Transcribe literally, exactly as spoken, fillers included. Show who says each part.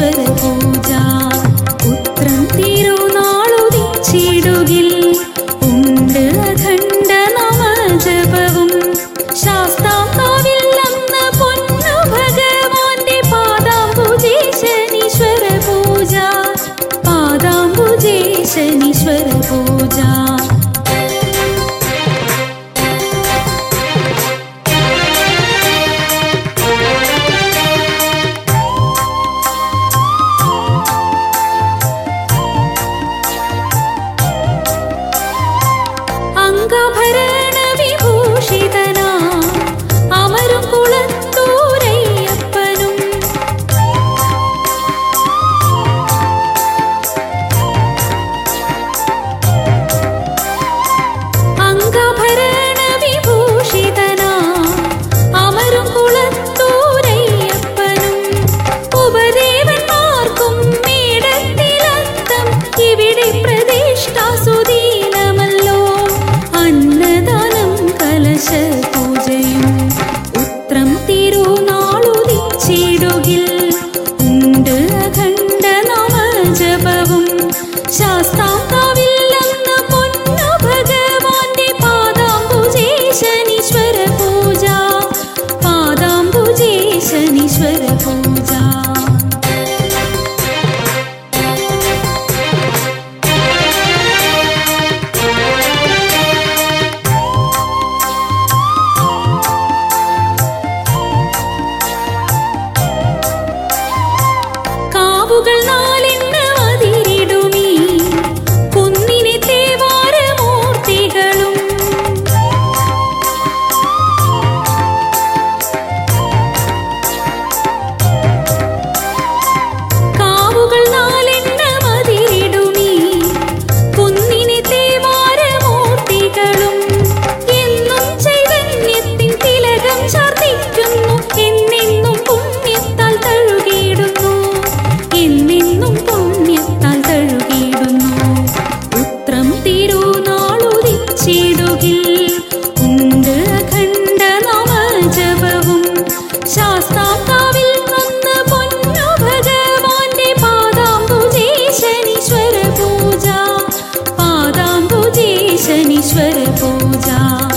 Speaker 1: ശനീശ്വര പൂജ. ഉത്രം തിരുനാളുദിച്ചിടുകിൽ ഉണ്ട് അഖണ്ഡ നാമജപവും. ശാസ്താംകാവിൽ അന്ന് പൊന്നു ഭഗവാന്റെ പാദാംബുജേ ശനീശ്വര പൂജ. പാദാംബുജേ ശനീശ്വര പൂജ. അംഗഭരണ വിഭൂഷിതനാ അമരും കുളത്തൂരയ്യപ്പനും. അംഗഭരണ വിഭൂഷിതനാ അമരും കുളത്തൂരയ്യപ്പനും. ഉപദേവന്മാർക്കും മേടത്തിലത്തം ഇവിടെ പ്രതിഷ്ഠാസുതീലമല്ലോ. അന്നദാനം കലശപൂജയും ഉത്രം തിരുനാളുദിച്ചിടുകിൽ ഉണ്ട് അഖണ്ഡ നാമജപവും. ശാസ്താംകാവിൽ അന്ന് പൊന്നു ഭഗവാന്റെ പാദാംബുജേ ശനീശ്വര പൂജ. പാദാംബുജേ ശനീശ്വര പൂജ. കാവുകൾ നാലെണ്ണം അതിരിടുമീ കുന്നിനെ തേവാരമൂർത്തികളും. കാവുകൾ നാലെണ്ണം അതിരിടുമീ കുന്നിനെ തേവാരമൂർത്തികളും. എന്നും ചൈതന്യത്തിൻ തിലകം ചാർത്തിക്കുന്നു. എന്നെന്നും പുണ്യത്താൽ തഴുകിയിടുന്നു. എന്നെന്നും പുണ്യത്താൽ തഴുകിയിടുന്നു. ഉത്രം തിരുനാളുദിച്ചിടുകിൽ ഉണ്ട് അഖണ്ഡ നാമജപവും. ശാസ്താംകാവിൽ അന്ന് പൊന്നു ഭഗവാന്റെ പാദാംബുജേ ശനീശ്വര പൂജ. പാദാംബുജേ ശനീശ്വര പൂജ.